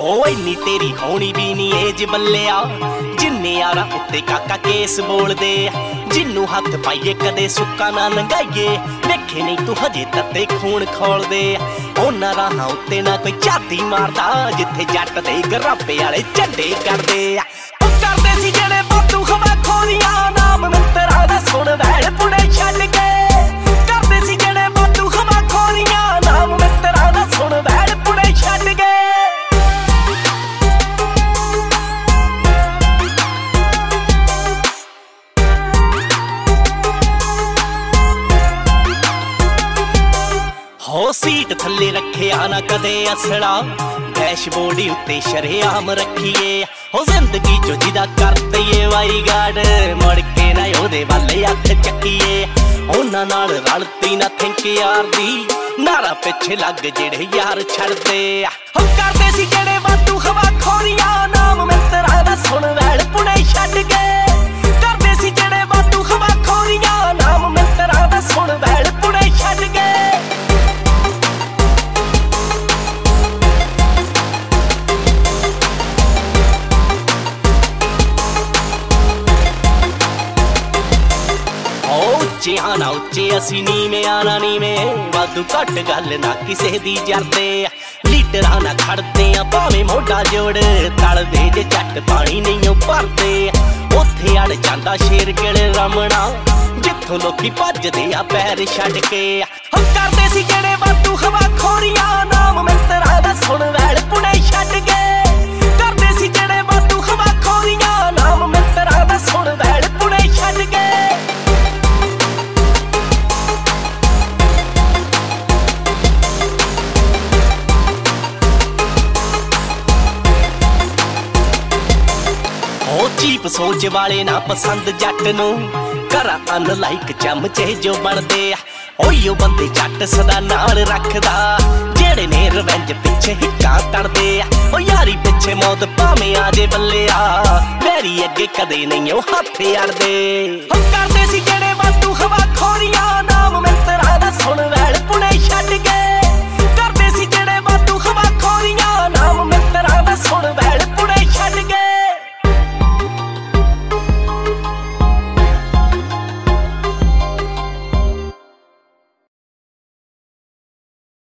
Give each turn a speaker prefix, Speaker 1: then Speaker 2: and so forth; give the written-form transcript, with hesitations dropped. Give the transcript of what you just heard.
Speaker 1: ओ इन्नी तेरी होनी भी नी एज बल्लिया जिन्ने यारा उत्ते काका केस बोल दे जिन्नू हथ पाइए कदे सुक्का ना लंघाइए वेखे नहीं तू हजे तत्ते खून खोल दे ओना राहां उत्ते ना कोई झाती मारदा जिथे जट दे गरापे वाले झंडे करदे सी जेड़े बातू खवा खोरियां नाम मित्तरा दा सुन वैल पुणे छड्ड के करदे सी जेड़े बातू खवा खोरियां नाम मित्तरा दा सुन वैल पुणे छड्ड के हो सीट थल्ले रखे आना कदे असड़ा डैशबोर्ड उत्ते शरेआम रखिए हो जिंदगी जो जिदा करते ये वाई गार्ड मुड़ के ना ओदे वाले अख चक्कीए ओना नाल रलती ना थिंक यार दी नारा पिछे लग जेड़े यार छड़दे हो करदे सी जेड़े वातू खवा खोरियां नाम मित्तरा दा सुन वैल पुणे छड्ड के करदे सी जेड़े वातू खवा खोरियां नाम मित्तरा दा सुन वैल पुणे छड्ड के उच्चे आना उच्चे असी नीवें आना नीवें वादू घट गल ना किसे दी जरदे लीडर आना खड़दे आ भावें मोढा जोड़ तलदे जे झट पानी नहीं भरदे उत्थे अड़ जांदा शेर किले रमना जिथों लोकी भजदे आ पैर छड्ड के करदे सी जेड़े वातू खवा खोरियां नाम मित्तरा दा सुन वैल पुणे छड्ड के करदे सी जेड़े वातू खवा खोरियां नाम मित्तरा दा सुन वैल पुणे छड्ड के चीप सोच वाले ना पसंद जट नू करा अनलाइक चमचे जो बनदे ओयो बंदे जट सदा नाल रखदा जेड़े ने रवेंज पिछे हिक्का तड़दे ओ यारी पिछे मौत भावें आजे बल्लिया मेरी अगे कदे नहीं ओ हथ अड़दे करदे सी जेड़े वातू खवा खोरियां नाम मित्तरा दा सुन वैल पुणे